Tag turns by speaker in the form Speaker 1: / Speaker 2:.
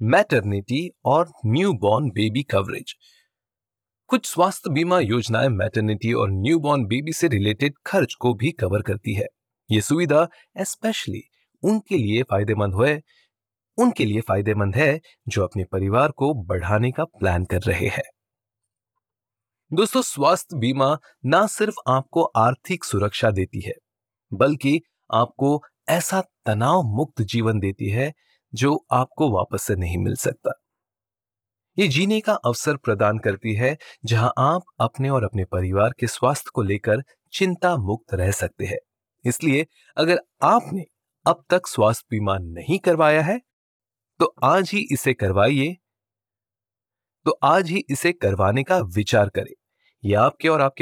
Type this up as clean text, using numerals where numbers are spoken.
Speaker 1: Maternity और newborn baby coverage. कुछ स्वास्थ्य बीमा योजनाएं मैटरनिटी और न्यूबॉर्न बेबी से रिलेटेड खर्च को भी कवर करती है। ये सुविधा स्पेशली उनके लिए फायदेमंद है जो अपने परिवार को बढ़ाने का प्लान कर रहे हैं। दोस्तों, स्वास्थ्य बीमा ना सिर्फ आपको आर्थिक सुरक्षा देती है, बल्कि आपको ऐसा तनाव मुक्त जीवन देती है जो आपको वापस से नहीं मिल सकता। ये जीने का अवसर प्रदान करती है जहां आप अपने और अपने परिवार के स्वास्थ्य को लेकर चिंता मुक्त रह सकते हैं। इसलिए अगर आपने अब तक स्वास्थ्य बीमा नहीं करवाया है तो आज ही इसे करवाने का विचार करें। यह आपके और आपके